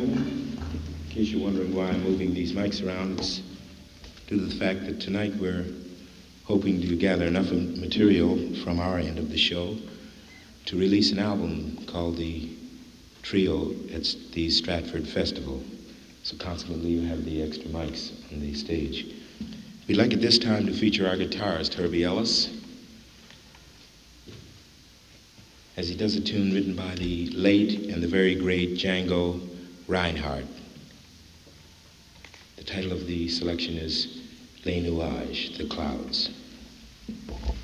In case you're wondering why I'm moving these mics around, it's due to the fact that tonight we're hoping to gather enough material from our end of the show to release an album called The Trio at the Stratford Festival. So consequently, you have the extra mics on the stage. We'd like at this time to feature our guitarist, Herbie Ellis, as he does a tune written by the late and the very great Django Reinhardt. The title of the selection is Les Nuages, The Clouds.